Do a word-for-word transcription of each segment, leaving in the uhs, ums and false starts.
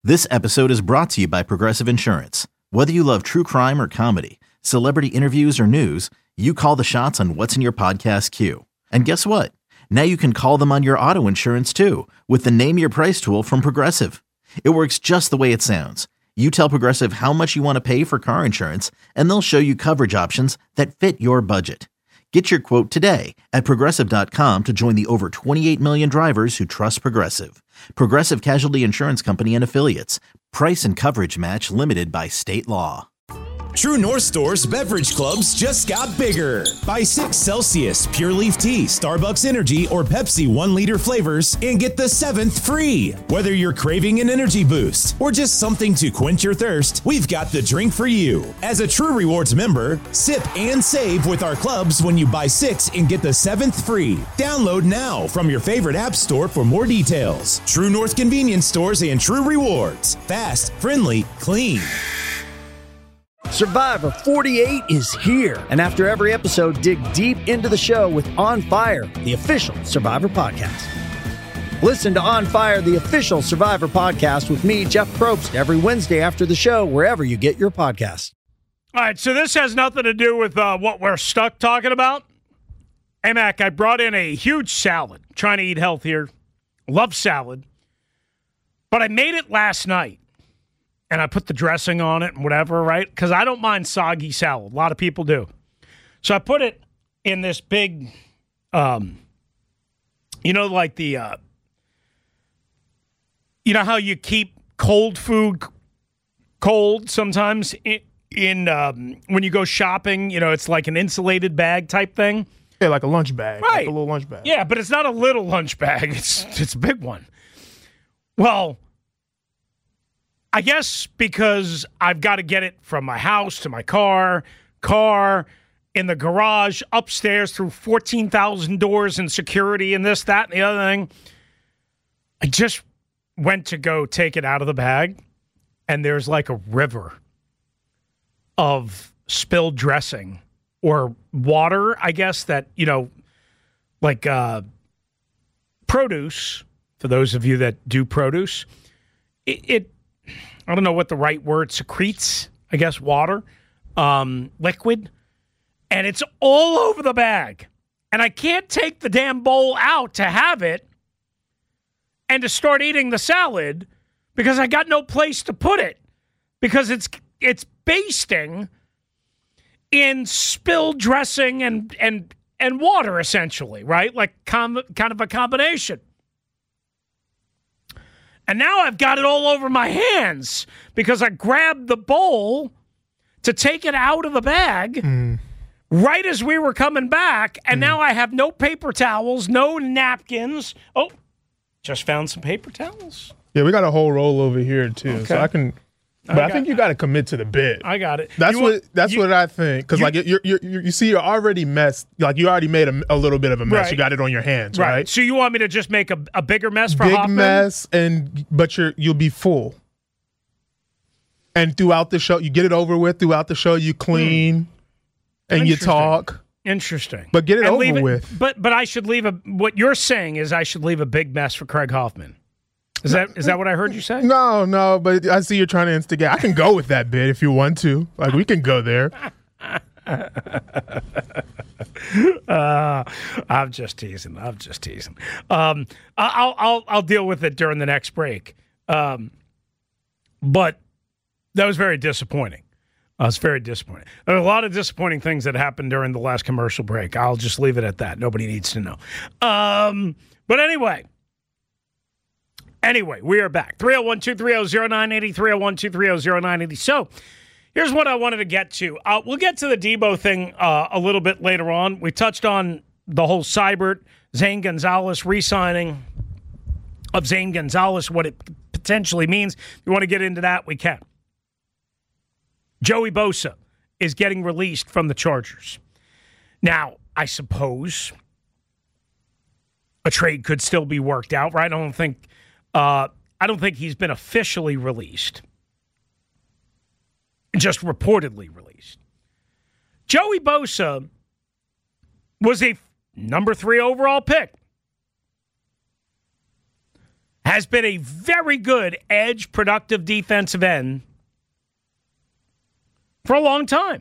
This episode is brought to you by Progressive Insurance. Whether you love true crime or comedy, celebrity interviews or news, you call the shots on what's in your podcast queue. And guess what? Now you can call them on your auto insurance too with the Name Your Price tool from Progressive. It works just the way it sounds. You tell Progressive how much you want to pay for car insurance, and they'll show you coverage options that fit your budget. Get your quote today at Progressive dot com to join the over twenty-eight million drivers who trust Progressive. Progressive Casualty Insurance Company and Affiliates. Price and coverage match limited by state law. True North Store's beverage clubs just got bigger. Buy six Celsius, Pure Leaf Tea, Starbucks Energy, or Pepsi one liter flavors and get the seventh free. Whether you're craving an energy boost or just something to quench your thirst, we've got the drink for you. As a True Rewards member, sip and save with our clubs when you buy six and get the seventh free. Download now from your favorite app store for more details. True North Convenience Stores and True Rewards. Fast, friendly, clean. Survivor forty-eight is here, and after every episode, dig deep into the show with On Fire, the official Survivor podcast. Listen to On Fire, the official Survivor podcast with me, Jeff Probst, every Wednesday after the show, wherever you get your podcasts. All right, so this has nothing to do with uh, what we're stuck talking about. Hey, Mac, I brought in a huge salad, trying to eat healthier. Love salad. But I made it last night. And I put the dressing on it and whatever, right? Because I don't mind soggy salad. A lot of people do. So I put it in this big, um, you know, like the, uh, you know how you keep cold food cold sometimes in, in um, when you go shopping, you know, it's like an insulated bag type thing. Yeah, like a lunch bag. Right. Like a little lunch bag. Yeah, but it's not a little lunch bag. It's it's a big one. Well, I guess because I've got to get it from my house to my car, car, in the garage, upstairs through fourteen thousand doors and security and this, that, and the other thing. I just went to go take it out of the bag, and there's like a river of spilled dressing or water, I guess, that, you know, like uh, produce, for those of you that do produce, it, it I don't know what the right word, secretes, I guess, water, um, liquid, and it's all over the bag. And I can't take the damn bowl out to have it and to start eating the salad because I got no place to put it because it's it's basting in spilled dressing and and and water, essentially, right? Like com- kind of a combination. And now I've got it all over my hands because I grabbed the bowl to take it out of the bag mm. right as we were coming back. And mm. now I have no paper towels, no napkins. Oh, just found some paper towels. Yeah, we got a whole roll over here, too. Okay. So I can... But I, got, I think you got to commit to the bit. I got it. That's you what want, That's you, what I think. Because like you're, you're, you're, you see, you're already messed. Like you already made a, a little bit of a mess. Right. You got it on your hands, right? right? So you want me to just make a, a bigger mess for Big Hoffman? mess, and but you're you'll be full. And throughout the show, you get it over with. Throughout the show, you clean hmm. and you talk. Interesting. But get it and over it, with. But but I should leave a. What you're saying is I should leave a big mess for Craig Hoffman. Is that is that what I heard you say? No, no, but I see you're trying to instigate. I can go with that bit if you want to. Like, we can go there. uh, I'm just teasing. I'm just teasing. Um, I'll I'll I'll deal with it during the next break. Um, but that was very disappointing. Uh, it's very disappointing. There are a lot of disappointing things that happened during the last commercial break. I'll just leave it at that. Nobody needs to know. Um, but anyway. Anyway, we are back. three oh one, two three oh, oh nine eight oh, three oh one, two three oh, oh nine eight oh. So, here's what I wanted to get to. Uh, we'll get to the Debo thing uh, a little bit later on. We touched on the whole Seibert, Zane Gonzalez re-signing of Zane Gonzalez, what it potentially means. If you want to get into that, we can. Joey Bosa is getting released from the Chargers. Now, I suppose a trade could still be worked out, right? I don't think... Uh, I don't think he's been officially released. Just reportedly released. Joey Bosa was a number three overall pick. has been a very good edge, productive defensive end for a long time.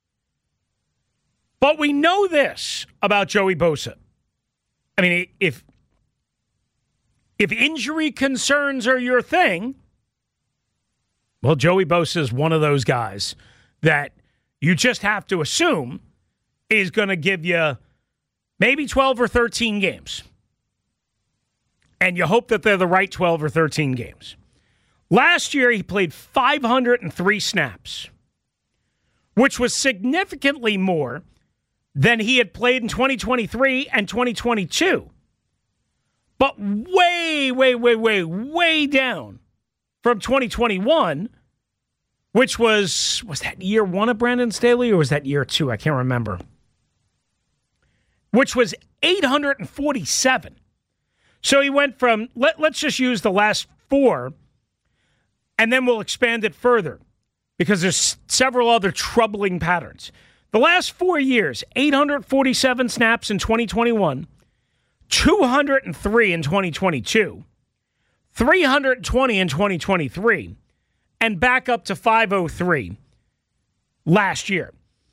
But we know this about Joey Bosa. I mean, if if injury concerns are your thing, well, Joey Bosa is one of those guys that you just have to assume is going to give you maybe twelve or thirteen games. And you hope that they're the right twelve or thirteen games. Last year, he played five hundred three snaps, which was significantly more than he had played in twenty twenty-three and twenty twenty-two. But way, way, way, way, way down from twenty twenty-one, which was, was that year one of Brandon Staley or was that year two? I can't remember. Which was eight hundred forty-seven. So he went from, let, let's just use the last four, and then we'll expand it further because there's several other troubling patterns. The last four years, eight hundred forty-seven snaps in twenty twenty-one, two hundred three in twenty twenty-two, three hundred twenty in twenty twenty-three, and back up to five oh three last year.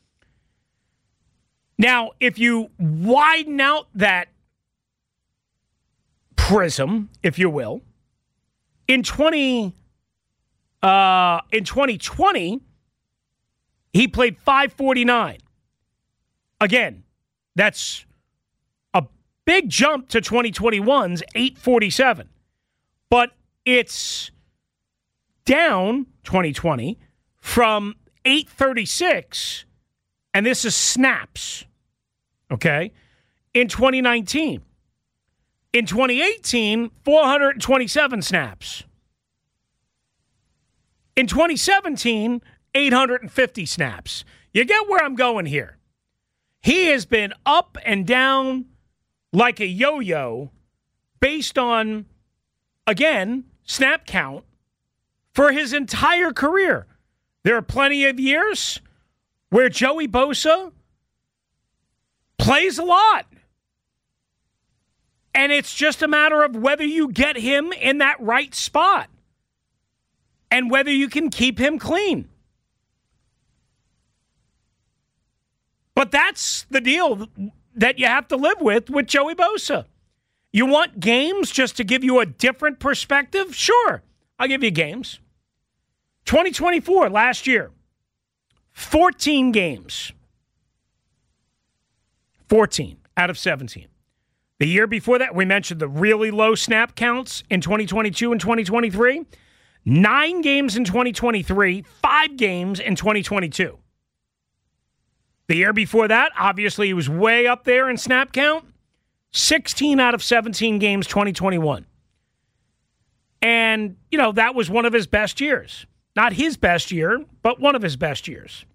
Now, if you widen out that prism, if you will, in twenty uh, in twenty twenty, he played five forty-nine. Again, that's a big jump to twenty twenty-one's eight forty-seven. But it's down, twenty twenty, from eight thirty-six, and this is snaps, okay, in twenty nineteen. In twenty eighteen, four hundred twenty-seven snaps. In twenty seventeen, eight hundred fifty snaps. You get where I'm going here. He has been up and down like a yo-yo based on, again, snap count for his entire career. There are plenty of years where Joey Bosa plays a lot. And it's just a matter of whether you get him in that right spot and whether you can keep him clean. But that's the deal that you have to live with with Joey Bosa. You want games just to give you a different perspective? Sure, I'll give you games. twenty twenty-four, last year, fourteen games. fourteen out of seventeen. The year before that, we mentioned the really low snap counts in twenty twenty-two and twenty twenty-three. Nine games in twenty twenty-three, five games in twenty twenty-two. The year before that, obviously, he was way up there in snap count. sixteen out of seventeen games, twenty twenty-one. And, you know, that was one of his best years. Not his best year, but one of his best years.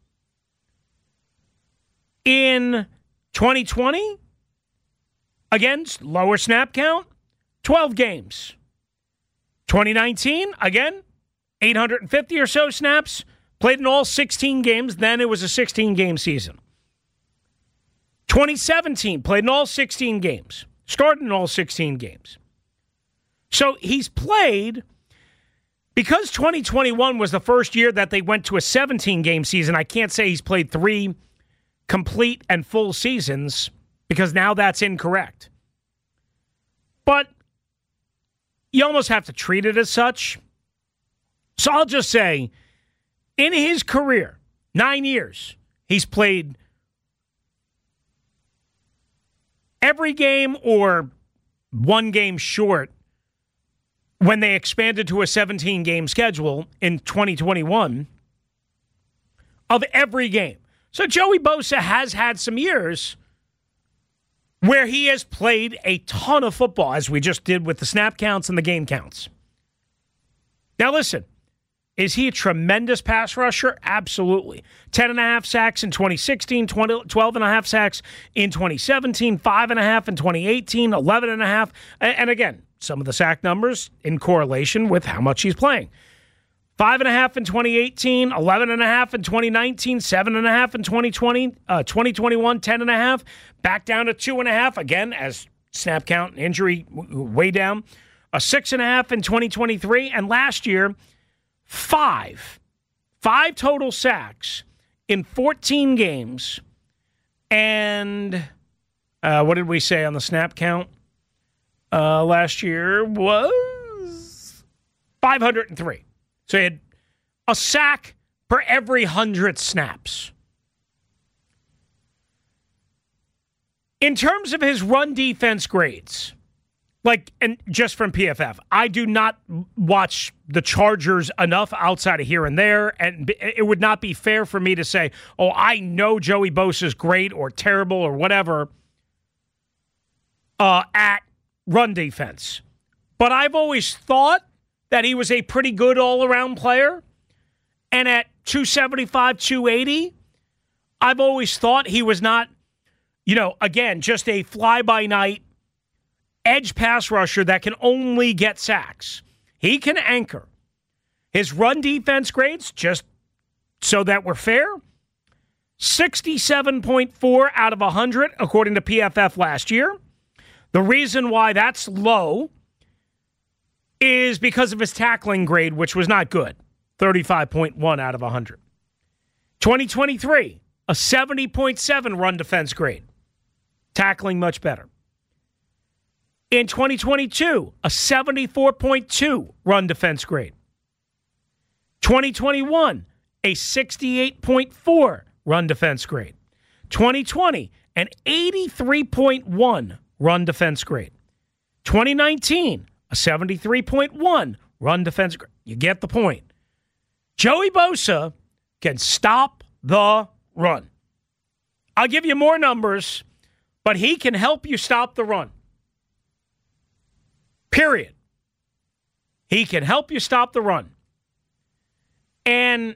In twenty twenty, again, lower snap count, twelve games. twenty nineteen, again, eight hundred fifty or so snaps, played in all sixteen games, then it was a sixteen-game season. twenty seventeen, played in all sixteen games, started in all sixteen games. So he's played, because twenty twenty-one was the first year that they went to a seventeen-game season, I can't say he's played three complete and full seasons, because now that's incorrect. But you almost have to treat it as such. So I'll just say, in his career, nine years, he's played every game or one game short when they expanded to a seventeen-game schedule in twenty twenty-one of every game. So Joey Bosa has had some years where he has played a ton of football, as we just did with the snap counts and the game counts. Now listen, is he a tremendous pass rusher? Absolutely. ten and a half sacks in twenty sixteen, twenty, twelve and a half sacks in twenty seventeen, five and a half in twenty eighteen, eleven and a half. And again, some of the sack numbers in correlation with how much he's playing. Five and a half in twenty eighteen, eleven and a half in twenty nineteen, seven and a half in twenty twenty, uh, twenty twenty-one, ten and a half, back down to two and a half again as snap count and injury w- way down. a six and a half in twenty twenty-three, and last year, five. Five total sacks in fourteen games. And uh, what did we say on the snap count? Uh, last year was five hundred three. So he had a sack per every one hundred snaps. In terms of his run defense grades, like, and just from P F F, I do not watch the Chargers enough outside of here and there, and it would not be fair for me to say, oh, I know Joey Bosa is great or terrible or whatever uh, at run defense. But I've always thought that he was a pretty good all-around player, and at two seventy-five, two eighty, I've always thought he was not, you know, again, just a fly-by-night edge pass rusher that can only get sacks. He can anchor. His run defense grades, just so that we're fair, sixty-seven point four out of one hundred, according to P F F last year. The reason why that's low is because of his tackling grade, which was not good, thirty-five point one out of one hundred. twenty twenty-three, a seventy point seven run defense grade. Tackling much better. In twenty twenty-two, a seventy-four point two run defense grade. twenty twenty-one, a sixty-eight point four run defense grade. twenty twenty, an eighty-three point one run defense grade. twenty nineteen, a seventy-three point one run defense grade. You get the point. Joey Bosa can stop the run. I'll give you more numbers, but he can help you stop the run. Period. He can help you stop the run. And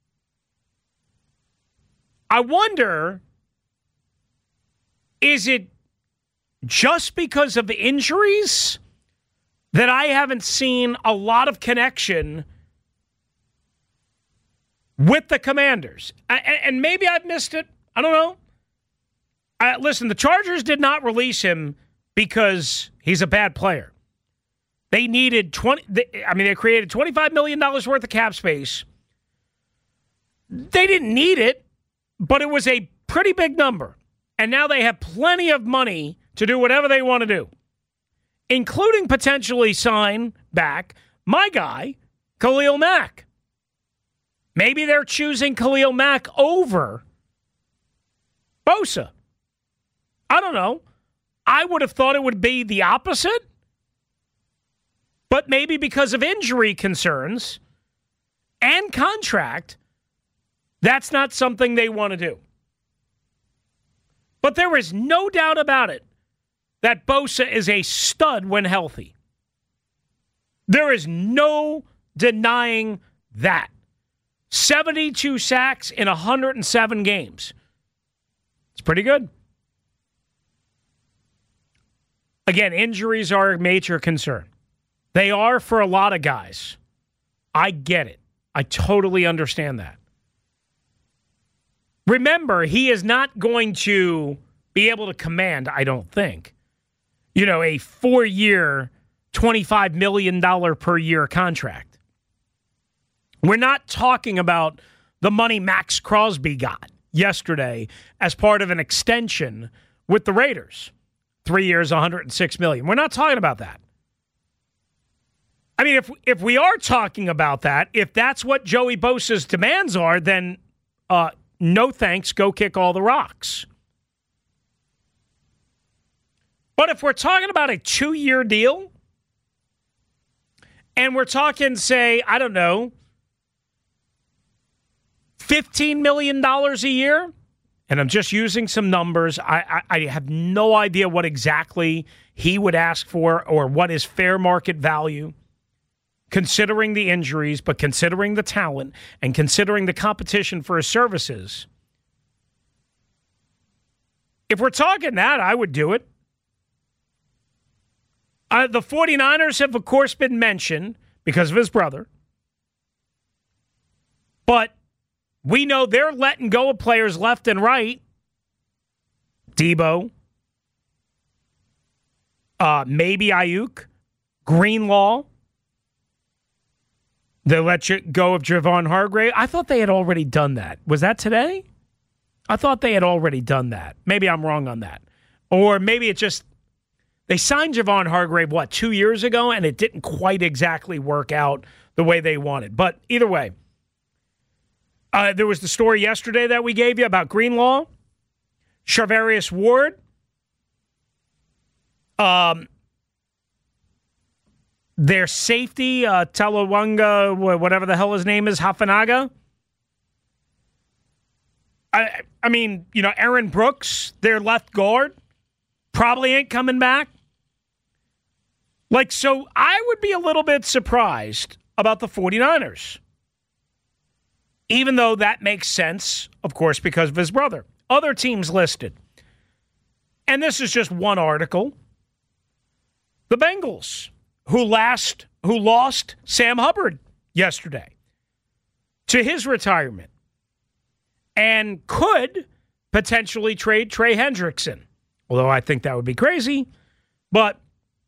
I wonder, is it just because of the injuries that I haven't seen a lot of connection with the Commanders? And maybe I've missed it. I don't know. Uh, listen, the Chargers did not release him because he's a bad player. They needed twenty. I mean, they created twenty-five million dollars worth of cap space. They didn't need it, but it was a pretty big number. And now they have plenty of money to do whatever they want to do, including potentially sign back my guy, Khalil Mack. Maybe they're choosing Khalil Mack over Bosa. I don't know. I would have thought it would be the opposite. But maybe because of injury concerns and contract, that's not something they want to do. But there is no doubt about it that Bosa is a stud when healthy. There is no denying that. seventy-two sacks in one hundred seven games. It's pretty good. Again, injuries are a major concern. They are for a lot of guys. I get it. I totally understand that. Remember, he is not going to be able to command, I don't think, you know, a four-year, twenty-five million dollars per year contract. We're not talking about the money Max Crosby got yesterday as part of an extension with the Raiders. Three years, one hundred six million dollars. We're not talking about that. I mean, if if we are talking about that, if that's what Joey Bosa's demands are, then uh, no thanks, go kick all the rocks. But if we're talking about a two-year deal, and we're talking, say, I don't know, fifteen million dollars a year, and I'm just using some numbers, I, I, I have no idea what exactly he would ask for or what is fair market value, considering the injuries, but considering the talent and considering the competition for his services. If we're talking that, I would do it. Uh, the 49ers have, of course, been mentioned because of his brother. But we know they're letting go of players left and right. Debo. Uh, maybe Ayuk. Greenlaw. They let you go of Javon Hargrave. I thought they had already done that. Was that today? I thought they had already done that. Maybe I'm wrong on that. Or maybe it just, they signed Javon Hargrave, what, two years ago, and it didn't quite exactly work out the way they wanted. But either way, uh, there was the story yesterday that we gave you about Greenlaw, Charvarius Ward, um, their safety, uh, Talawanga, whatever the hell his name is, Hafanaga. I, I mean, you know, Aaron Brooks, their left guard, probably ain't coming back. Like, so I would be a little bit surprised about the 49ers. Even though that makes sense, of course, because of his brother. Other teams listed. And this is just one article. The Bengals, who last who lost Sam Hubbard yesterday to his retirement and could potentially trade Trey Hendrickson. Although I think that would be crazy, but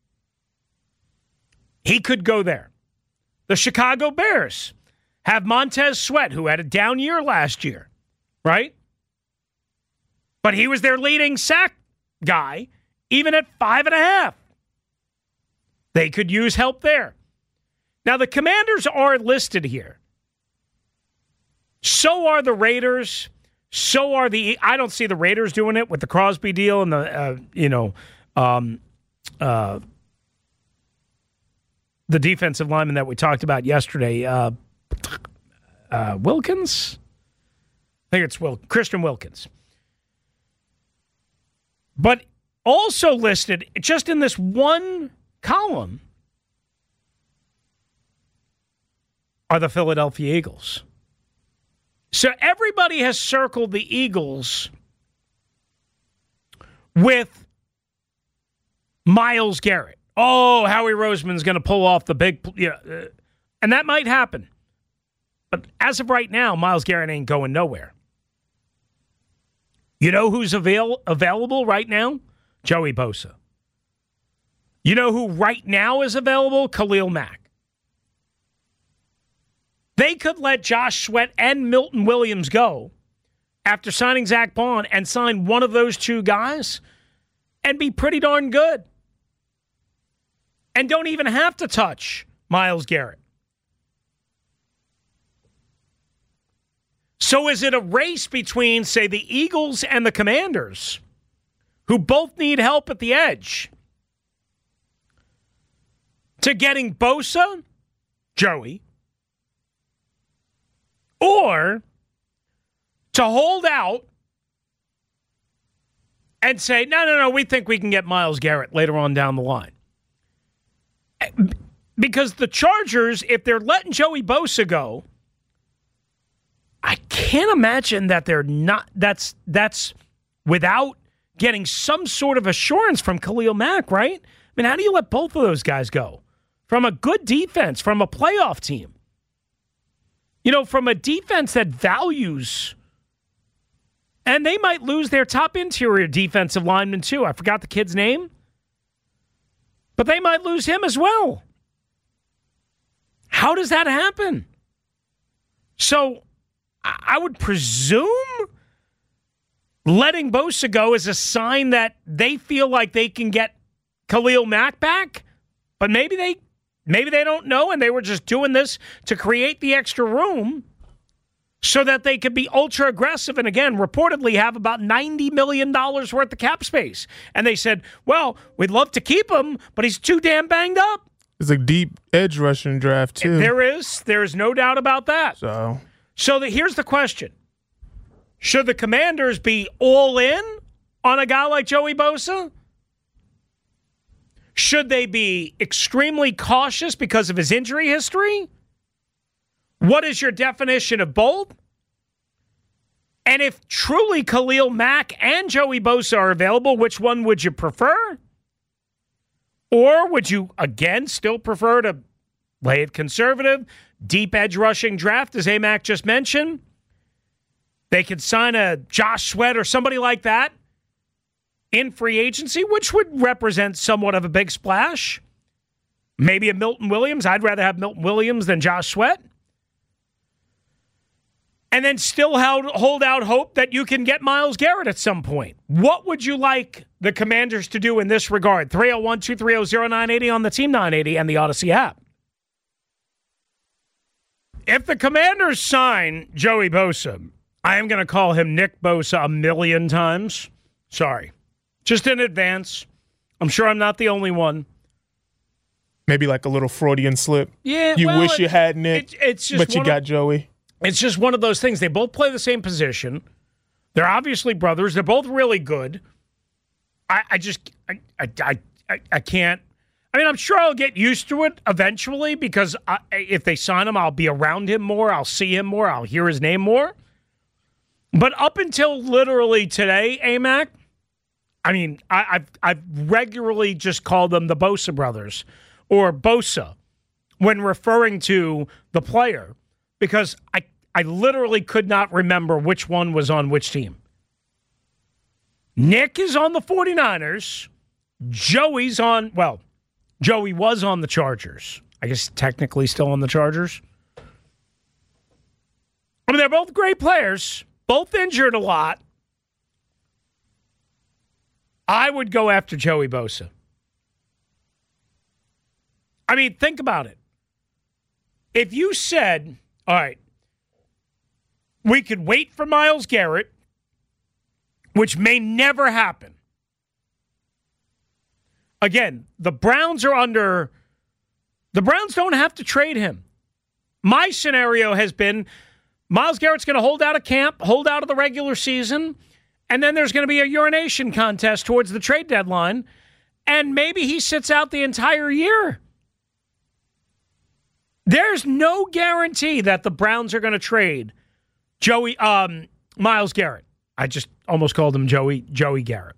he could go there. The Chicago Bears have Montez Sweat, who had a down year last year, right? But he was their leading sack guy, even at five and a half. They could use help there. Now, the Commanders are listed here. So are the Raiders. So are the... I don't see the Raiders doing it with the Crosby deal and the, uh, you know, um, uh, the defensive lineman that we talked about yesterday. Uh, uh, Wilkins? I think it's Wil- Christian Wilkins. But also listed, just in this one column, are the Philadelphia Eagles. So everybody has circled the Eagles with Myles Garrett. Oh, Howie Roseman's going to pull off the big, you know, uh, and that might happen. But as of right now, Myles Garrett ain't going nowhere. You know who's avail- available right now? Joey Bosa. You know who right now is available? Khalil Mack. They could let Josh Sweat and Milton Williams go after signing Zach Bond and sign one of those two guys and be pretty darn good. And don't even have to touch Myles Garrett. So is it a race between, say, the Eagles and the Commanders, who both need help at the edge, to getting Bosa, Joey, or to hold out and say, no, no, no, we think we can get Myles Garrett later on down the line? Because the Chargers, if they're letting Joey Bosa go, I can't imagine that they're not, that's that's without getting some sort of assurance from Khalil Mack, right? I mean, how do you let both of those guys go? From a good defense, from a playoff team. You know, from a defense that values, and they might lose their top interior defensive lineman too. I forgot the kid's name. But they might lose him as well. How does that happen? So I would presume letting Bosa go is a sign that they feel like they can get Khalil Mack back, but maybe they maybe they don't know and they were just doing this to create the extra room so that they could be ultra aggressive and, again, reportedly have about ninety million dollars worth of cap space. And they said, well, we'd love to keep him, but he's too damn banged up. It's a deep edge rushing draft, too. There is. There is no doubt about that. So, so the, here's the question. Should the Commanders be all in on a guy like Joey Bosa? Should they be extremely cautious because of his injury history? What is your definition of bold? And if truly Khalil Mack and Joey Bosa are available, which one would you prefer? Or would you, again, still prefer to play it conservative, deep edge rushing draft, as A-Mac just mentioned? They could sign a Josh Sweat or somebody like that in free agency, which would represent somewhat of a big splash. Maybe a Milton Williams. I'd rather have Milton Williams than Josh Sweat. And then still hold, hold out hope that you can get Myles Garrett at some point. What would you like the Commanders to do in this regard? three oh one, two three oh, oh nine eight oh on the Team nine eighty and the Odyssey app. If the Commanders sign Joey Bosa, I am going to call him Nick Bosa a million times. Sorry. Just in advance. I'm sure I'm not the only one. Maybe like a little Freudian slip. Yeah, You well, wish it, you had Nick, it, it's just but you one got of, Joey. It's just one of those things. They both play the same position. They're obviously brothers. They're both really good. I, I just, I, I, I, I can't. I mean, I'm sure I'll get used to it eventually because I, if they sign him, I'll be around him more. I'll see him more. I'll hear his name more. But up until literally today, A M A C, I mean, I, I've, I've regularly just called them the Bosa brothers or Bosa when referring to the player because I, I literally could not remember which one was on which team. Nick is on the 49ers. Joey's on, well, Joey was on the Chargers. I guess technically still on the Chargers. I mean, they're both great players, both injured a lot. I would go after Joey Bosa. I mean, think about it. If you said, all right, we could wait for Myles Garrett, which may never happen. Again, the Browns are under, the Browns don't have to trade him. My scenario has been Myles Garrett's going to hold out of camp, hold out of the regular season, and then there's going to be a urination contest towards the trade deadline, and maybe he sits out the entire year. There's no guarantee that the Browns are going to trade Joey, um, Myles Garrett. I just almost called him Joey, Joey Garrett.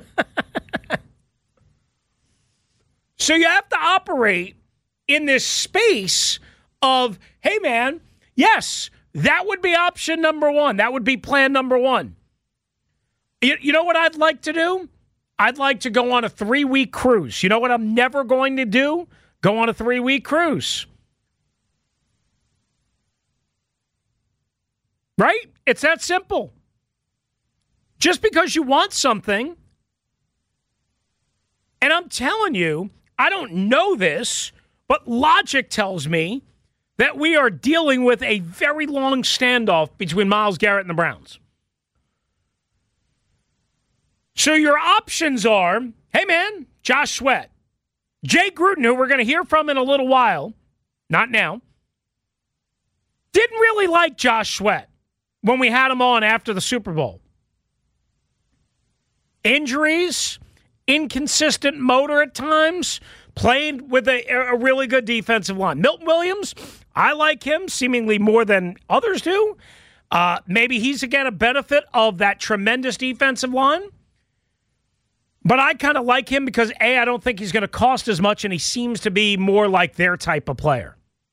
So you have to operate in this space of, hey, man, yes, that would be option number one. That would be plan number one. You, you know what I'd like to do? I'd like to go on a three-week cruise. You know what I'm never going to do? Go on a three-week cruise. Right? It's that simple. Just because you want something, and I'm telling you, I don't know this, but logic tells me that we are dealing with a very long standoff between Myles Garrett and the Browns. So your options are, hey, man, Josh Sweat, Jay Gruden, who we're going to hear from in a little while, not now, didn't really like Josh Sweat when we had him on after the Super Bowl. Injuries, inconsistent motor at times, played with a, a really good defensive line. Milton Williams, I like him seemingly more than others do. Uh, maybe he's, again, a benefit of that tremendous defensive line. But I kind of like him because, A, I don't think he's going to cost as much, and he seems to be more like their type of player.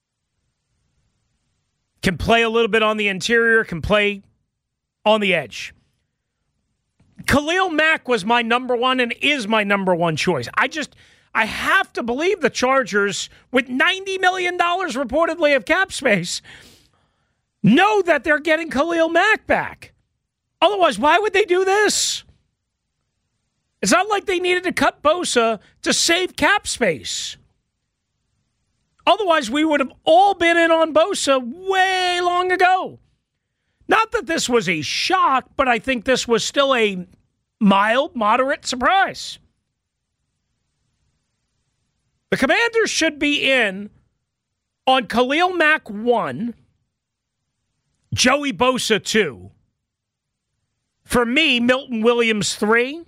Can play a little bit on the interior, can play on the edge. Khalil Mack was my number one and is my number one choice. I just, I have to believe the Chargers, with ninety million dollars reportedly of cap space, know that they're getting Khalil Mack back. Otherwise, why would they do this? It's not like they needed to cut Bosa to save cap space. Otherwise, we would have all been in on Bosa way long ago. Not that this was a shock, but I think this was still a mild, moderate surprise. The Commanders should be in on Khalil Mack one, Joey Bosa two. For me, Milton Williams three,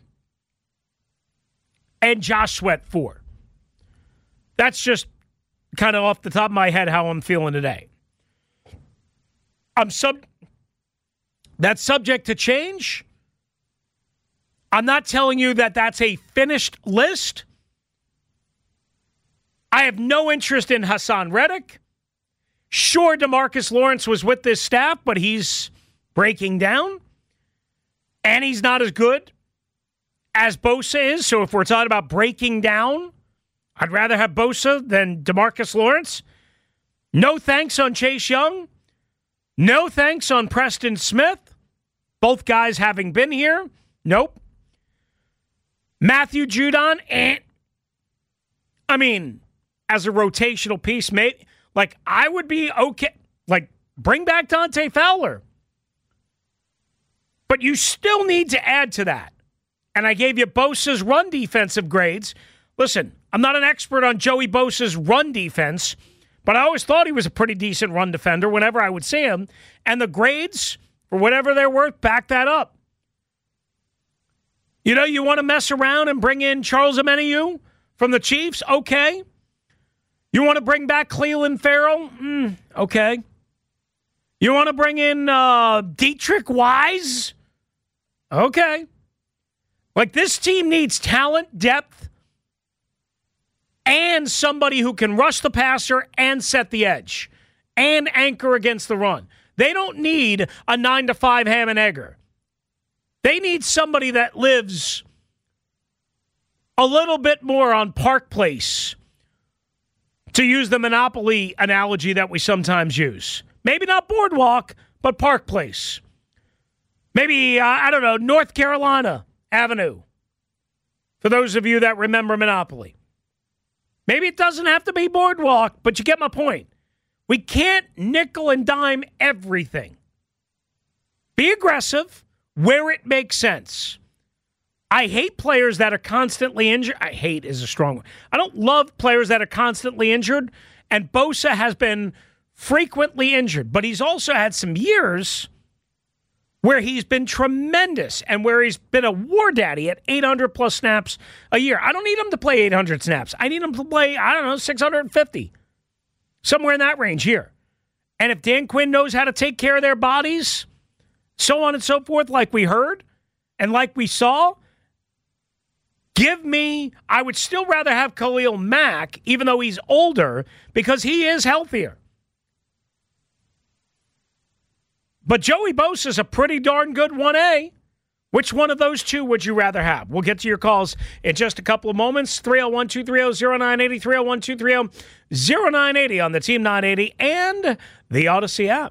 and Josh Sweat four. That's just kind of off the top of my head how I'm feeling today. I'm sub. That's subject to change. I'm not telling you that that's a finished list. I have no interest in Hassan Reddick. Sure, DeMarcus Lawrence was with this staff, but he's breaking down. And he's not as good as Bosa is. So if we're talking about breaking down, I'd rather have Bosa than DeMarcus Lawrence. No thanks on Chase Young. No thanks on Preston Smith. Both guys having been here. Nope. Matthew Judon, eh. I mean, as a rotational piece, mate, like, I would be okay. Like, bring back Dante Fowler. But you still need to add to that. And I gave you Bosa's run defensive grades. Listen, I'm not an expert on Joey Bosa's run defense, but I always thought he was a pretty decent run defender whenever I would see him. And the grades, for whatever they're worth, back that up. You know, you want to mess around and bring in Charles Omenihu from the Chiefs? Okay. You want to bring back Cleveland Farrell? Mm, okay. You want to bring in uh, Dietrich Wise? Okay. Like, this team needs talent, depth, and somebody who can rush the passer and set the edge and anchor against the run. They don't need a nine to five ham and egger. They need somebody that lives a little bit more on Park Place, to use the Monopoly analogy that we sometimes use. Maybe not Boardwalk, but Park Place. Maybe, uh, I don't know, North Carolina Avenue, for those of you that remember Monopoly. Maybe it doesn't have to be Boardwalk, but you get my point. We can't nickel and dime everything. Be aggressive where it makes sense. I hate players that are constantly injured. I hate is a strong word. I don't love players that are constantly injured, and Bosa has been frequently injured, but he's also had some years where he's been tremendous and where he's been a war daddy at eight hundred plus snaps a year. I don't need him to play eight hundred snaps. I need him to play, I don't know, six hundred fifty. Somewhere in that range here. And if Dan Quinn knows how to take care of their bodies, so on and so forth, like we heard and like we saw, give me, I would still rather have Khalil Mack, even though he's older, because he is healthier. But Joey Bosa is a pretty darn good one A. Which one of those two would you rather have? We'll get to your calls in just a couple of moments. three oh one, two three oh, oh nine eight oh, three oh one, two three oh, oh nine eight oh on the Team nine eighty and the Odyssey app.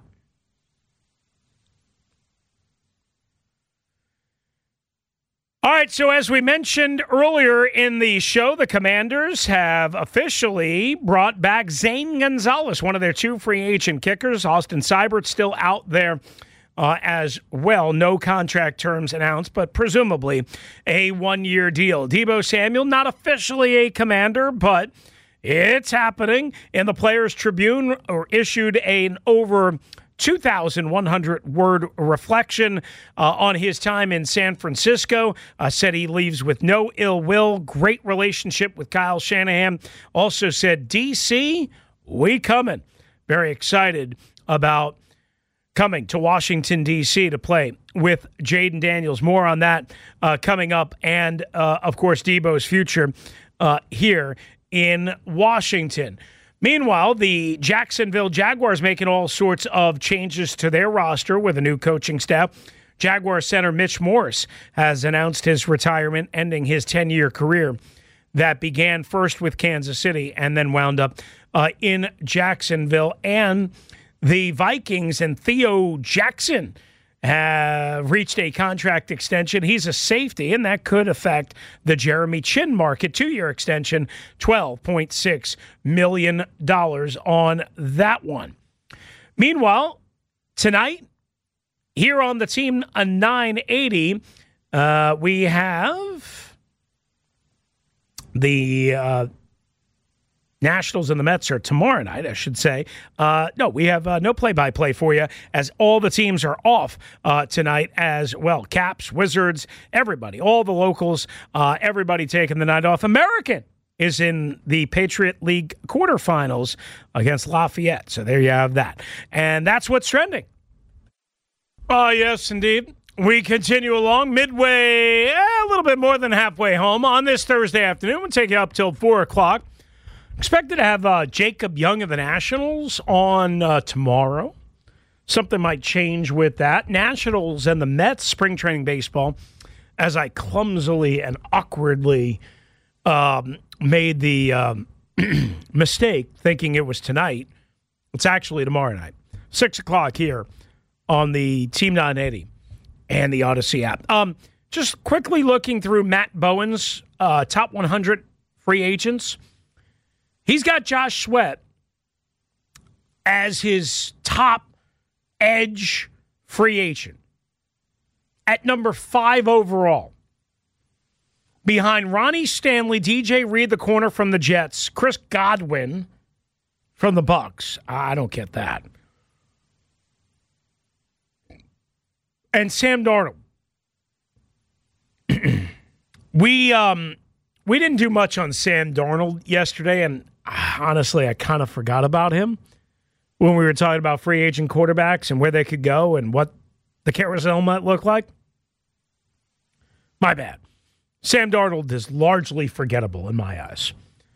All right, so as we mentioned earlier in the show, the Commanders have officially brought back Zane Gonzalez, one of their two free agent kickers. Austin Seibert still out there uh, as well. No contract terms announced, but presumably a one-year deal. Deebo Samuel, not officially a Commander, but it's happening. In the Players Tribune, or issued an over two thousand one hundred word reflection uh, on his time in San Francisco. Uh, said he leaves with no ill will. Great relationship with Kyle Shanahan. Also said, D C, we coming. Very excited about coming to Washington, D C to play with Jaden Daniels. More on that uh, coming up. And, uh, of course, Deebo's future uh, here in Washington. Meanwhile, the Jacksonville Jaguars making all sorts of changes to their roster with a new coaching staff. Jaguar center Mitch Morse has announced his retirement, ending his ten-year career that began first with Kansas City and then wound up uh, in Jacksonville. And the Vikings and Theo Jackson have reached a contract extension. He's a safety, and that could affect the Jeremy Chin market. Two-year extension, twelve point six million dollars on that one. Meanwhile, tonight, here on the Team nine eighty, uh, we have the uh, Nationals and the Mets are tomorrow night, I should say. Uh, no, we have uh, no play-by-play for you, as all the teams are off uh, tonight as well. Caps, Wizards, everybody, all the locals, uh, everybody taking the night off. American is in the Patriot League quarterfinals against Lafayette. So there you have that. And that's what's trending. Oh, yes, indeed. We continue along midway, eh, a little bit more than halfway home on this Thursday afternoon. We'll take you up till four o'clock. Expected to have uh, Jacob Young of the Nationals on uh, tomorrow. Something might change with that. Nationals and the Mets, spring training baseball, as I clumsily and awkwardly um, made the um, mistake thinking it was tonight. It's actually tomorrow night, six o'clock here on the Team nine eighty and the Odyssey app. Um, just quickly looking through Matt Bowen's uh, top one hundred free agents. He's got Josh Sweat as his top edge free agent at number five overall. Behind Ronnie Stanley, D J Reed, the corner from the Jets, Chris Godwin from the Bucks. I don't get that. And Sam Darnold. we um we didn't do much on Sam Darnold yesterday, and honestly, I kind of forgot about him when we were talking about free agent quarterbacks and where they could go and what the carousel might look like. My bad. Sam Darnold is largely forgettable in my eyes.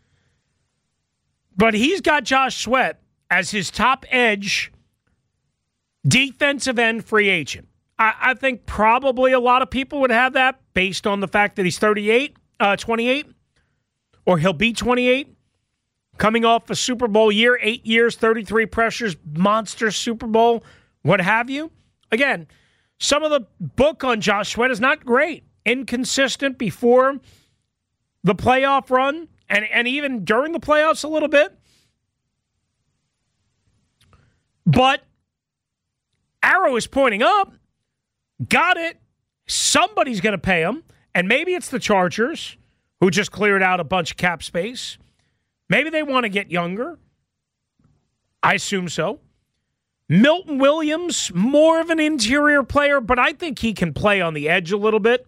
But he's got Josh Sweat as his top edge defensive end free agent. I, I think probably a lot of people would have that based on the fact that he's thirty-eight, uh, twenty-eight, or he'll be twenty-eight, coming off a Super Bowl year, eight years, thirty-three pressures, monster Super Bowl, what have you. Again, some of the book on Josh Sweat is not great. Inconsistent before the playoff run and, and even during the playoffs a little bit. But arrow is pointing up. Got it. Somebody's going to pay him. And maybe it's the Chargers, who just cleared out a bunch of cap space. Maybe they want to get younger. I assume so. Milton Williams, more of an interior player, but I think he can play on the edge a little bit.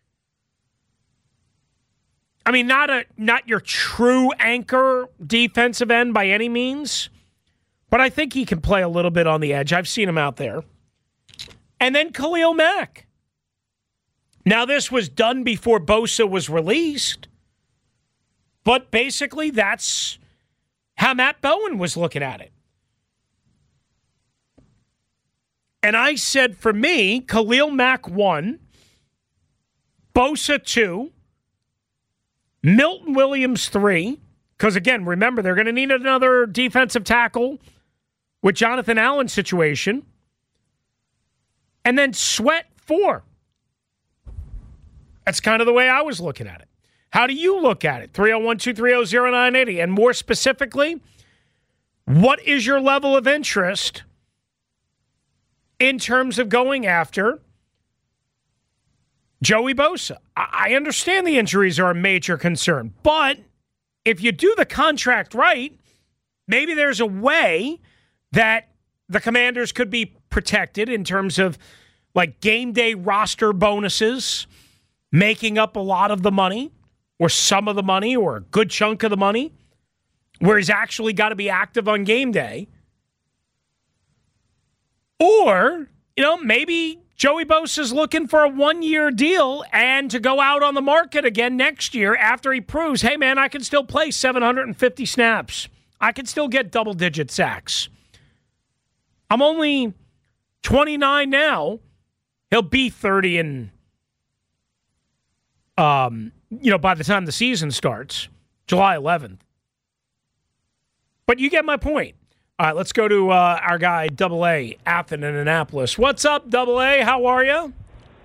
I mean, not a not your true anchor defensive end by any means, but I think he can play a little bit on the edge. I've seen him out there. And then Khalil Mack. Now, this was done before Bosa was released, but basically that's how Matt Bowen was looking at it. And I said, for me, Khalil Mack one, Bosa two, Milton Williams three, because again, remember, they're going to need another defensive tackle with Jonathan Allen's situation. And then Sweat four. That's kind of the way I was looking at it. How do you look at it? three oh one, two three oh, oh nine eight oh. And more specifically, what is your level of interest in terms of going after Joey Bosa? I understand the injuries are a major concern, but if you do the contract right, maybe there's a way that the Commanders could be protected in terms of like game day roster bonuses, making up a lot of the money or some of the money or a good chunk of the money, where he's actually got to be active on game day. Or, you know, maybe Joey Bosa's looking for a one-year deal and to go out on the market again next year after he proves, hey, man, I can still play seven hundred fifty snaps. I can still get double-digit sacks. I'm only twenty-nine now. He'll be thirty and, um, you know, by the time the season starts, July eleventh. But you get my point. All right, let's go to uh, our guy, Double A, Athen in Annapolis. What's up, Double A? How are you?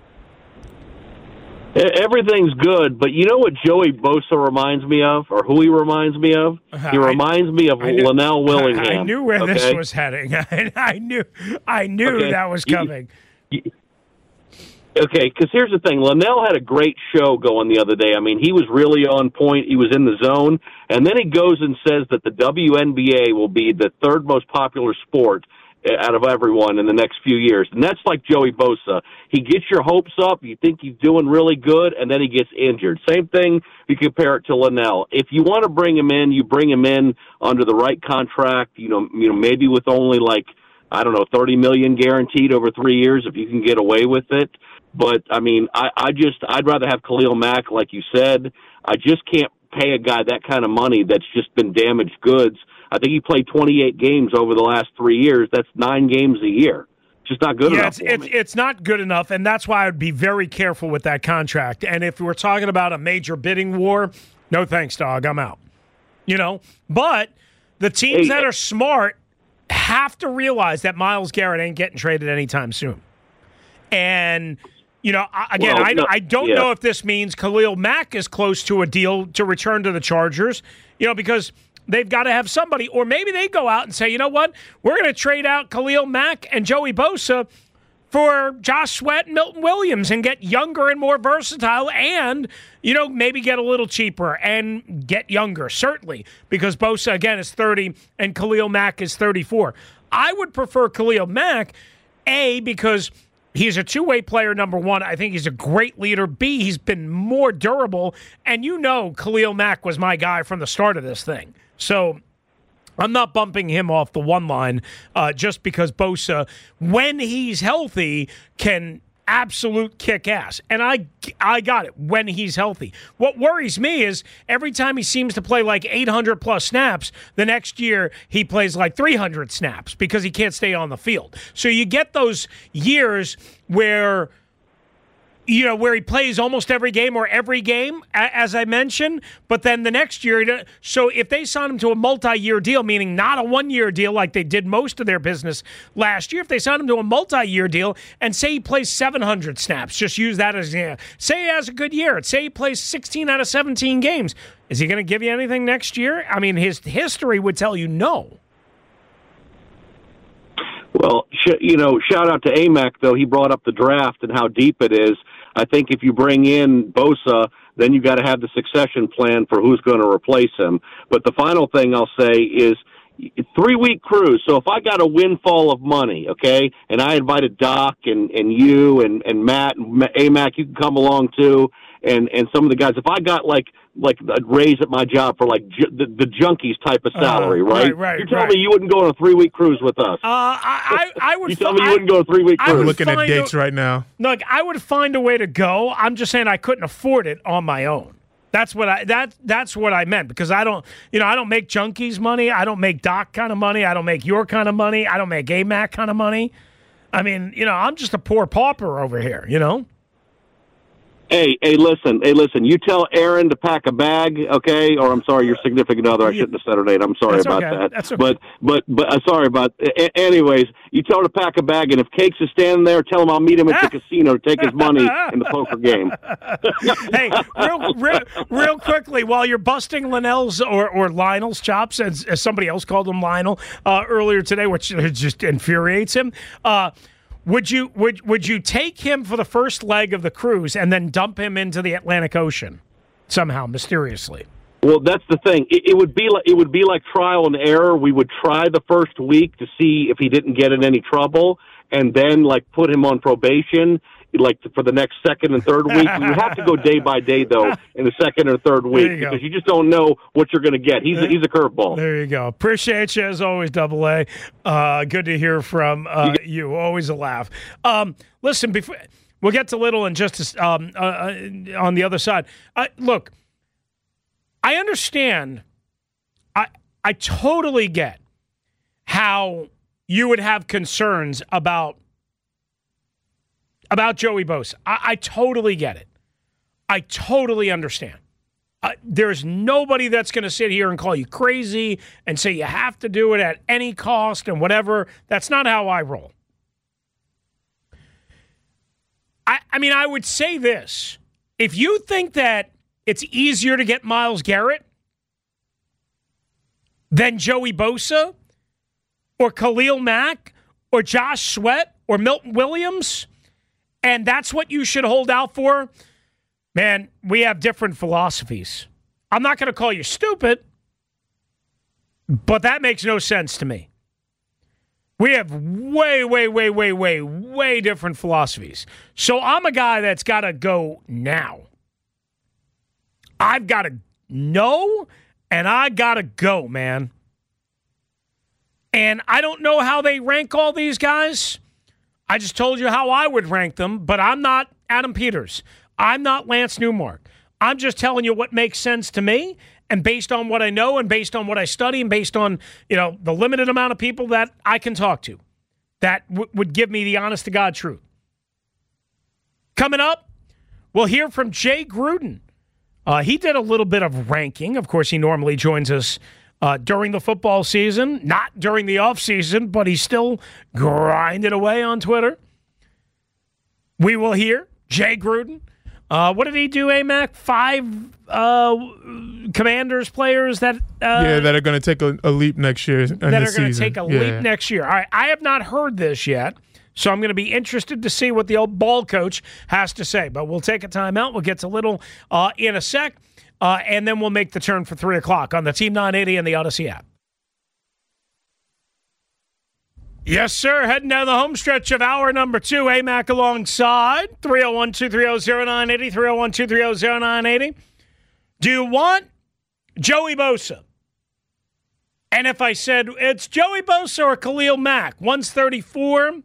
Everything's good, but you know what Joey Bosa reminds me of, or who he reminds me of? He reminds I, me of knew, Linnell Willingham. I knew where okay? this was heading. I, I knew, I knew okay. that was coming. You, you, okay, because here's the thing. Linnell had a great show going the other day. I mean, he was really on point. He was in the zone. And then he goes and says that the W N B A will be the third most popular sport out of everyone in the next few years. And that's like Joey Bosa. He gets your hopes up. You think he's doing really good, and then he gets injured. Same thing, you compare it to Linnell. If you want to bring him in, you bring him in under the right contract, you know, you know, maybe with only like, I don't know, thirty million dollars guaranteed over three years if you can get away with it. But, I mean, I, I just, I'd rather have Khalil Mack, like you said. I just can't pay a guy that kind of money that's just been damaged goods. I think he played twenty-eight games over the last three years. That's nine games a year. Just not good yeah, enough. It's, it's, it's not good enough, and that's why I would be very careful with that contract. And if we're talking about a major bidding war, No thanks, dog. I'm out. You know, but the teams Hey, that are smart have to realize that Myles Garrett ain't getting traded anytime soon. And, you know, I- again, Well, I, no, I don't yeah. know if this means Khalil Mack is close to a deal to return to the Chargers, you know, because they've got to have somebody. Or maybe they go out and say, you know what, we're going to trade out Khalil Mack and Joey Bosa for Josh Sweat and Milton Williams and get younger and more versatile and, you know, maybe get a little cheaper and get younger, certainly, because Bosa, again, is thirty and Khalil Mack is thirty-four. I would prefer Khalil Mack, A, because he's a two-way player, number one. I think he's a great leader. B, he's been more durable. And you know Khalil Mack was my guy from the start of this thing. So I'm not bumping him off the one line uh, just because Bosa, when he's healthy, can absolute kick ass. And I, I got it when he's healthy. What worries me is every time he seems to play like eight hundred plus snaps, the next year he plays like three hundred snaps because he can't stay on the field. So you get those years where, you know, where he plays almost every game or every game, as I mentioned, but then the next year, so if they sign him to a multi-year deal, meaning not a one-year deal like they did most of their business last year, if they sign him to a multi-year deal and say he plays seven hundred snaps, just use that as, you know, say he has a good year, say he plays sixteen out of seventeen games, is he going to give you anything next year? I mean, his history would tell you no. Well, sh- you know, shout out to A M A C, though. He brought up the draft and how deep it is. I think if you bring in Bosa, then you got to have the succession plan for who's going to replace him. But the final thing I'll say is three-week cruise. So if I got a windfall of money, okay, and I invited Doc and, and you and, and Matt and A M A C, you can come along too, and, and some of the guys. If I got like like a raise at my job for like ju- the, the junkies type of salary, uh, right? right? Right, You're telling right. me you wouldn't go on a three-week cruise with us? Uh, I, I, I would. You tell fi- me you wouldn't go on a three-week I cruise? would I'm looking at find dates a- right now. Look, I would find a way to go. I'm just saying I couldn't afford it on my own. That's what I that that's what I meant, because I don't, you know, I don't make junkies money. I don't make Doc kind of money. I don't make your kind of money. I don't make A M A C kind of money. I mean, you know, I'm just a poor pauper over here, you know? Hey, hey, listen, hey, listen. You tell Aaron to pack a bag, okay? Or I'm sorry, your significant other. I shouldn't have said her name. I'm sorry That's about okay. that. That's okay. But, but, but, uh, sorry about. A- anyways, you tell her to pack a bag, and if Cakes is standing there, tell him I'll meet him at the casino to take his money in the poker game. Hey, real, real, real quickly, while you're busting Linnell's or, or Lionel's chops, as, as somebody else called him Lionel uh, earlier today, which just infuriates him. Uh, Would you would would you take him for the first leg of the cruise and then dump him into the Atlantic Ocean somehow mysteriously? Well, that's the thing. It, it would be like it would be like trial and error. We would try the first week to see if he didn't get in any trouble, and then like put him on probation, like for the next second and third week. We would have to go day by day though in the second or third week, you go. because you just don't know what you're going to get. He's a, he's a curveball. There you go. Appreciate you as always, Double A. Uh, good to hear from uh, you. Always a laugh. Um, listen, before we'll get to Little and just um, uh, uh, on the other side. Uh, look, I understand. I I totally get how you would have concerns about about Joey Bosa. I, I totally get it. I totally understand. Uh, there's nobody that's going to sit here and call you crazy and say you have to do it at any cost and whatever. That's not how I roll. I, I mean, I would say this. If you think that it's easier to get Myles Garrett than Joey Bosa or Khalil Mack or Josh Sweat or Milton Williams, and that's what you should hold out for, man, we have different philosophies. I'm not going to call you stupid, but that makes no sense to me. We have way, way, way, way, way, way different philosophies. So I'm a guy that's got to go now. I've got to know, and I got to go, man. And I don't know how they rank all these guys. I just told you how I would rank them, but I'm not Adam Peters. I'm not Lance Newmark. I'm just telling you what makes sense to me, and based on what I know and based on what I study and based on, you know, the limited amount of people that I can talk to that w- would give me the honest-to-God truth. Coming up, we'll hear from Jay Gruden Uh, he did a little bit of ranking. Of course, he normally joins us uh, during the football season, not during the offseason, but he's still grinding away on Twitter. We will hear Jay Gruden. Uh, what did he do, A-Mac? Five uh, Commanders players that... Uh, yeah, that are going to take a, a leap next year. That are going to take a yeah. leap next year. All right, I have not heard this yet, so I'm going to be interested to see what the old ball coach has to say. But we'll take a timeout. We'll get to Little uh, in a sec, uh, and then we'll make the turn for three o'clock on the Team nine eighty and the Odyssey app. Yes, sir. Heading down the home stretch of hour number two. A-Mac alongside three oh one, two three oh, oh nine eight oh, three oh one, two three oh, oh nine eight oh. Do you want Joey Bosa? And if I said it's Joey Bosa or Khalil Mack, one's thirty-four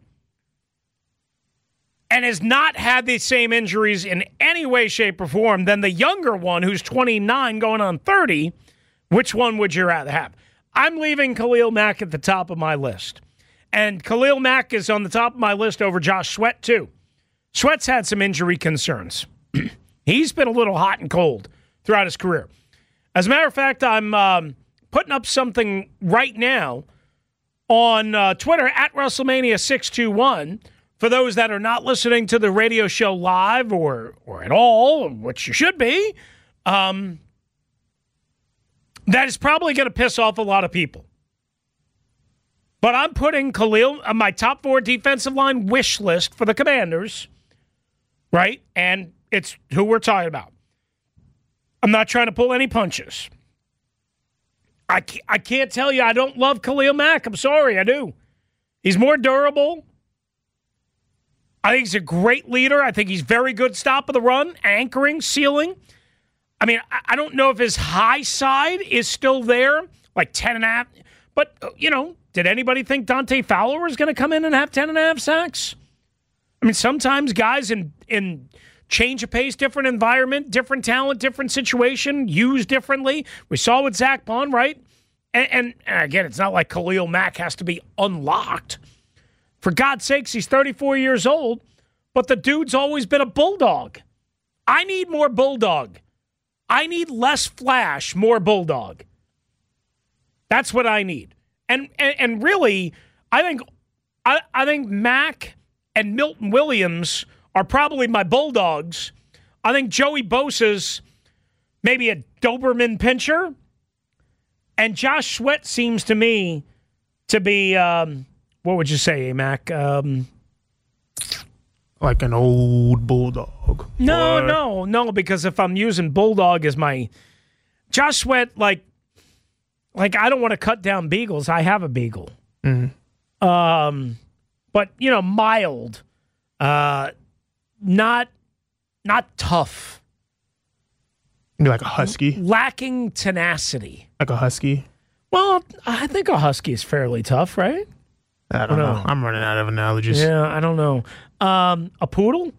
and has not had the same injuries in any way, shape, or form than the younger one who's twenty-nine going on thirty, which one would you rather have? I'm leaving Khalil Mack at the top of my list. And Khalil Mack is on the top of my list over Josh Sweat, too. Sweat's had some injury concerns. He's been a little hot and cold throughout his career. As a matter of fact, I'm um, putting up something right now on uh, Twitter, at WrestleMania six two one. For those that are not listening to the radio show live or, or at all, which you should be, um, that is probably going to piss off a lot of people. But I'm putting Khalil on my top four defensive line wish list for the Commanders, right? And it's who we're talking about. I'm not trying to pull any punches. I can't, I can't tell you I don't love Khalil Mack. I'm sorry, I do. He's more durable. I think he's a great leader. I think he's very good stop of the run, anchoring, sealing. I mean, I, I don't know if his high side is still there, like ten and a half. But, you know, did anybody think Dante Fowler was going to come in and have ten and a half sacks? I mean, sometimes guys in in change of pace, different environment, different talent, different situation, used differently. We saw with Zach Bond, right? And, and, and again, it's not like Khalil Mack has to be unlocked. For God's sakes, he's thirty-four years old, but the dude's always been a bulldog. I need more bulldog. I need less flash, more bulldog. That's what I need. And and, and really, I think I, I think Mack and Milton Williams are probably my bulldogs. I think Joey Bosa's maybe a Doberman pincher. And Josh Sweat seems to me to be, um, what would you say, Mac? Um, like an old bulldog. No, or... no, no, because if I'm using bulldog as my... Josh Sweat, like, like I don't want to cut down beagles. I have a beagle. Mm-hmm. Um, but, you know, mild. Uh, not, not tough. Maybe like a husky? Lacking tenacity. Like a husky? Well, I think a husky is fairly tough, right? I don't know. know. I'm running out of analogies. Yeah, I don't know. Um, a poodle?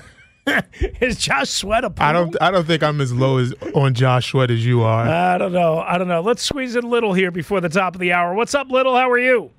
Is Josh Sweat a poodle? I don't. I don't think I'm as low as on Josh Sweat as you are. I don't know. I don't know. Let's squeeze in Little here before the top of the hour. What's up, Little? How are you?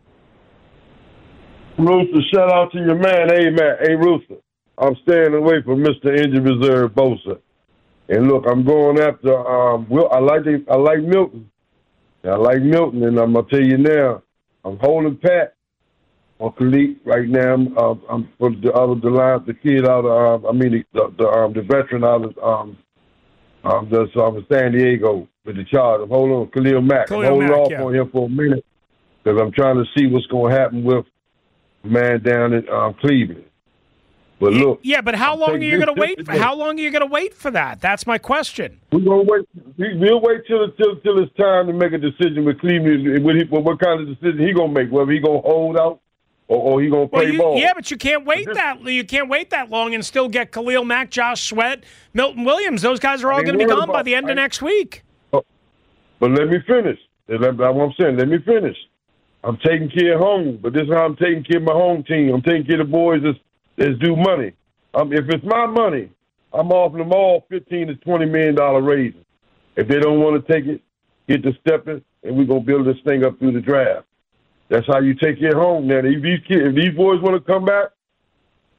Rooster, shout out to your man, hey man, hey Rooster. I'm staying away from Mister Injured Reserve Bosa. And look, I'm going after. Um, Will I like it, I like Milton. I like Milton, and I'm gonna tell you now, I'm holding pat on Khalil right now. I'm, uh, I'm for the other the line, the kid out of. Uh, I mean the the, um, the veteran out of um, um, the um, San Diego with the Chargers. I'm holding on Khalil Mack. Khalil I'm holding Mack, off yeah. on him for a minute because I'm trying to see what's going to happen with the man down in um, Cleveland. But look, yeah, but how I'm long are you going to wait? For, today. how long are you going to wait for that? That's my question. We're gonna wait. We'll wait till till till it's time to make a decision with Cleveland. What, he, what kind of decision he gonna make? Whether he gonna hold out or, or he gonna play well, you, ball? Yeah, but you can't wait that you can't wait that long and still get Khalil Mack, Josh Sweat, Milton Williams. Those guys are all going to be gone by the end of next week. Oh, but let me finish. That's what I'm saying. Let me finish. I'm taking care of home, but this is how I'm taking care of my home team. I'm taking care of the boys that's, that's due money. Um, if it's my money, I'm offering them all fifteen to twenty million dollar raises. If they don't want to take it, get to stepping, and we're gonna build this thing up through the draft. That's how you take it home. Now, if these kids, if these boys want to come back,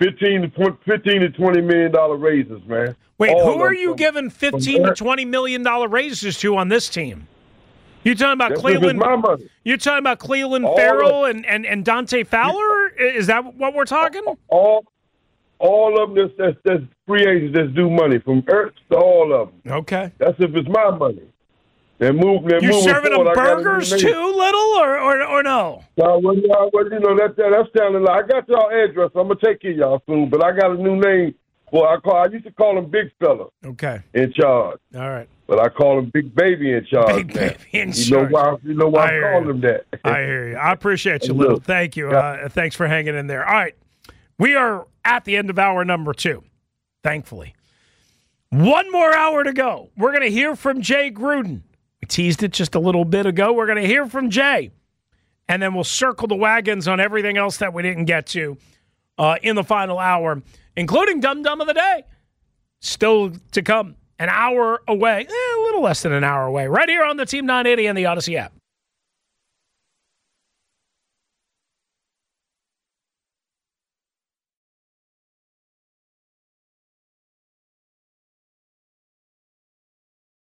fifteen to twenty, fifteen to twenty million dollar raises, man. Wait, All who are of you them. giving fifteen to twenty million dollar raises to on this team? You talking about That's Cleveland? my money. You're talking about Cleveland All Farrell of- and, and, and Dante Fowler? Is that what we're talking? All, all of them that's, that's, that's free agents that's due money from Ertz to all of them. Okay. That's if it's my money. They're moving. They're You're moving serving them forward. I got a new burgers name. too, Little, or, or, or no? Well, well, yeah, well, you know that, that that's sounding like I got y'all address. I'm gonna take care of y'all soon, but I got a new name. Well, I call. I used to call him Big Fella Okay. in charge, All right. but I call him Big Baby in charge. Big now. Baby in you charge. know why? You know why I I, hear call you. him that? I hear you. I appreciate you, Little. Thank you. Uh, thanks for hanging in there. All right. We are at the end of hour number two, thankfully. One more hour to go. We're going to hear from Jay Gruden. We teased it just a little bit ago. We're going to hear from Jay. And then we'll circle the wagons on everything else that we didn't get to uh, in the final hour, including Dum Dum of the Day. Still to come. An hour away. Eh, a little less than an hour away. Right here on the Team nine eighty and the Odyssey app.